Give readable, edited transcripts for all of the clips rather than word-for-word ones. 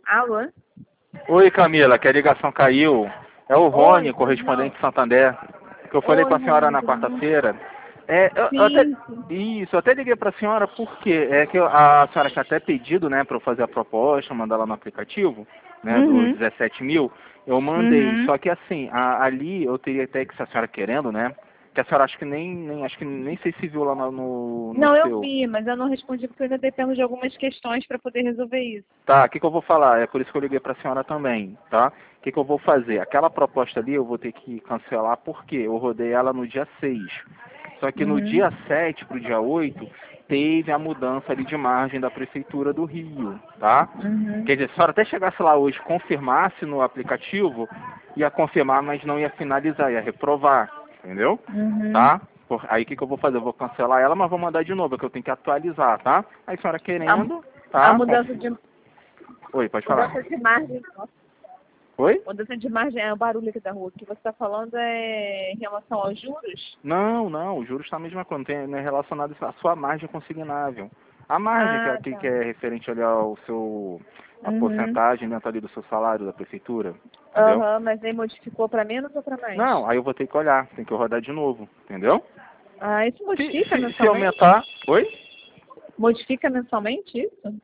Alô? Oi, Camila, que a ligação caiu. É o Rony, Oi, correspondente não. de Santander, que eu falei Oi, com a senhora Rony, na tudo bom? quarta-feira. Eu até, Sim, sim. isso, eu até liguei para a senhora porque é que a senhora tinha até pedido, né, para eu fazer a proposta, mandar lá no aplicativo, né, do Uhum, 17 mil. Eu mandei, uhum. só que assim, ali eu teria até que, se a senhora querendo, né, que a senhora acho que acho que nem sei se viu lá no Não, eu seu. vi, mas eu não respondi porque eu ainda dependo de algumas questões para poder resolver isso. Tá, o que, que eu vou falar? É por isso que eu liguei para a senhora também, tá? O que, que eu vou fazer? Aquela proposta ali eu vou ter que cancelar porque eu rodei ela no dia 6. Só que no Uhum, dia 7 para o dia 8 teve a mudança ali de margem da Prefeitura do Rio, tá? uhum, Quer dizer, se a senhora até chegasse lá hoje, confirmasse no aplicativo, ia confirmar, mas não ia finalizar, ia reprovar, entendeu? uhum. Tá? Aí o que, que eu vou fazer? Eu vou cancelar ela, mas vou mandar de novo, é que eu tenho que atualizar, tá? Aí a senhora querendo, A tá? Oi, pode falar. mudança de margem. Nossa, Oi? mudança de margem é o barulho aqui da rua. O que você está falando é em relação aos juros? Não, não, o juros está a mesma coisa, não é relacionado à sua margem consignável. A margem Ah, que tá. é referente ali ao seu, a Uhum. porcentagem dentro ali do seu salário da prefeitura, entendeu? Aham, mas aí modificou para menos ou para mais? Não, aí eu vou ter que olhar, tem que rodar de novo, entendeu? Ah, isso modifica Se mensalmente? aumentar, oi? Modifica mensalmente isso?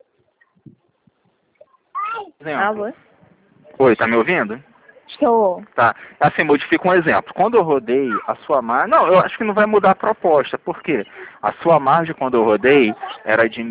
Exemplo. Alô? Oi, tá me ouvindo? Estou. Tá. Assim, modifica um exemplo. Quando eu rodei a sua margem. Não, eu acho que não vai mudar a proposta. Por quê? A sua margem, quando eu rodei, era de R$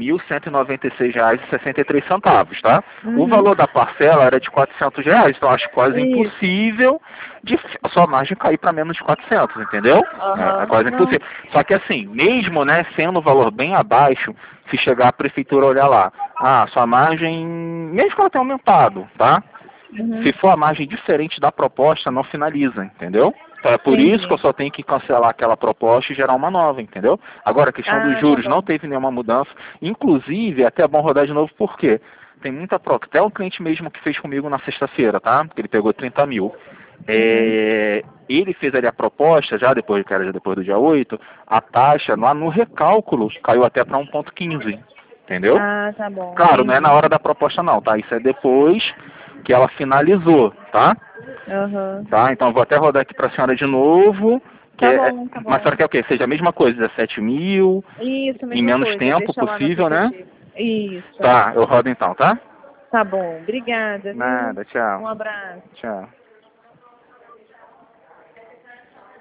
1.196,63, tá? O Uhum. valor da parcela era de R$ 400, então acho quase Isso. impossível de a sua margem cair para menos de 400, entendeu? É Aham. quase Não. impossível. Só que assim, mesmo, né, sendo o valor bem abaixo, se chegar a prefeitura olhar lá, sua margem, mesmo que ela tenha aumentado, tá? Se Uhum. for a margem diferente da proposta, não finaliza, entendeu? Então é por isso que eu Entendi. só tenho que cancelar aquela proposta e gerar uma nova, entendeu? Agora, a questão dos Ah, tá juros não bom. teve nenhuma mudança. Inclusive, é até bom rodar de novo, porque tem muita troca. Até um cliente mesmo que fez comigo na sexta-feira, tá? Que ele pegou 30 mil. Uhum. Ele fez ali a proposta, já depois, que era já depois do dia 8, a taxa lá no recálculo caiu até para 1,15, entendeu? Ah, tá bom. Claro, não é na Entendi. hora da proposta não, tá? Isso é depois que ela finalizou, tá? Aham. Tá? Então eu vou até rodar aqui para a senhora de novo. Tá bom, tá Mas a bom. senhora quer o quê? Seja a mesma coisa, 17 mil, Isso, em mesma menos coisa. tempo Deixa lá no possível, né? aplicativo. Isso. Tá, eu rodo então, tá? Tá bom. Obrigada, viu? Nada, tchau. Um abraço. Tchau.